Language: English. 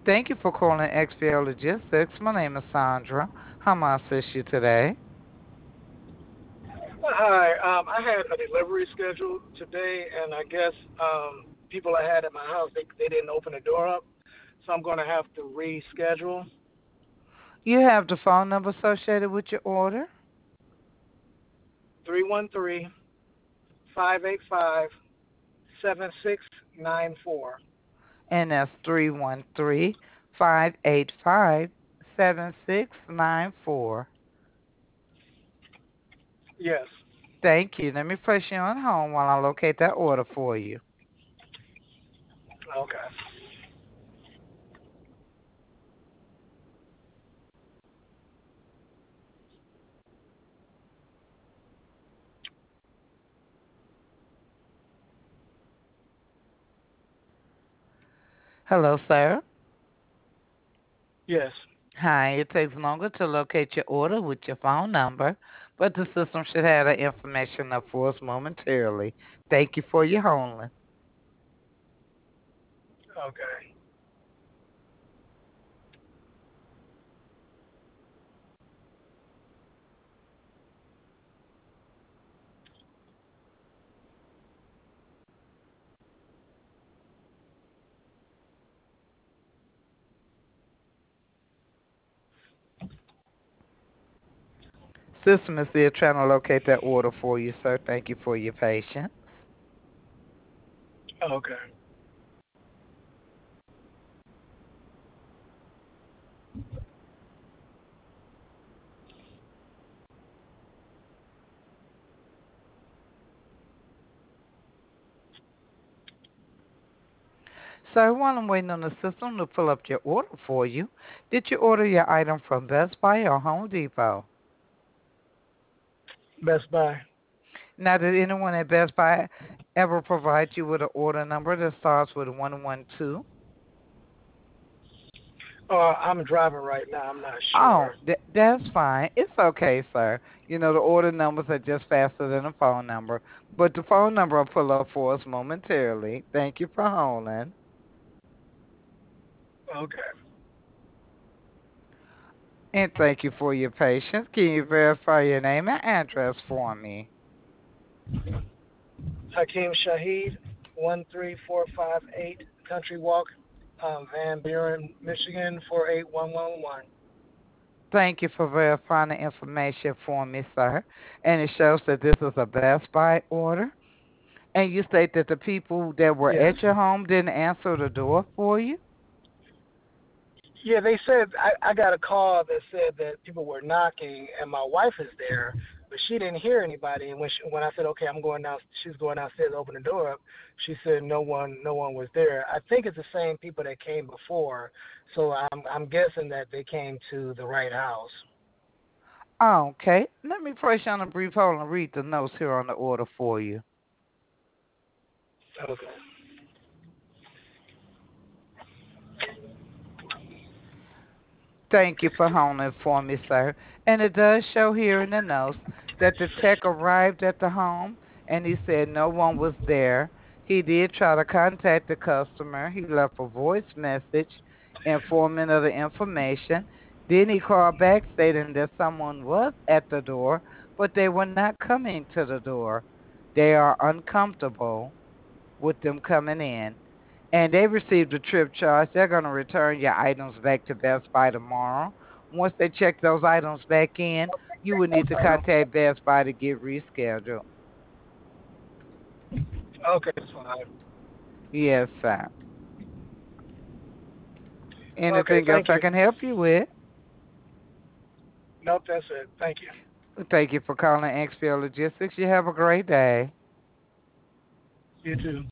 Thank you for calling XPL Logistics. My name is Sandra. How may I assist you today? Hi, I had a delivery scheduled today, and I guess people I had at my house they didn't open the door up, so I'm going to have to reschedule. You have the phone number associated with your order, 313-585-7694. and that's 313-585-7694. Yes. Thank you. Let me place you on hold while I locate that order for you. Okay. Hello, sir. Yes. Hi, it takes longer to locate your order with your phone number, but the system should have the information up for us momentarily. Thank you for your holding. Okay. System is still trying to locate that order for you, sir. Thank you for your patience. Okay. Sir, while I'm waiting on the system to pull up your order for you, did you order your item from Best Buy or Home Depot? Best Buy. Now, did anyone at Best Buy ever provide you with an order number that starts with 112? I'm driving right now. I'm not Oh, sure. that's fine. It's okay, sir. You know, the order numbers are just faster than the phone number, but the phone number will pull up for us momentarily. Thank you for holding. Okay. And thank you for your patience. Can you verify your name and address for me? Hakeem Shahid, 13458 Country Walk, Van Buren, Michigan, 48111. Thank you for verifying the information for me, sir. And it shows that this is a Best Buy order. And you state that the people that were Yes. at your home didn't answer the door for you? Yeah, they said I got a call that said that people were knocking, and my wife is there, but she didn't hear anybody. And when I said okay, I'm going down, she's going downstairs to open the door up. She said no one was there. I think it's the same people that came before, so I'm guessing that they came to the right house. Okay. Let me place you on a brief hold and read the notes here on the order for you. Okay. Thank you for holding for me, sir. And it does show here in the notes that the tech arrived at the home and he said no one was there. He did try to contact the customer. He left a voice message informing of the information. Then he called back stating that someone was at the door, but they were not coming to the door. They are uncomfortable with them coming in. And they received a trip charge. They're going to return your items back to Best Buy tomorrow. Once they check those items back in, you would need to contact Best Buy to get rescheduled. Okay, that's fine. Yes, sir. Okay, Anything else thank I you. can help you with? Nope, that's it. Thank you. Thank you for calling XPL Logistics. You have a great day. You too.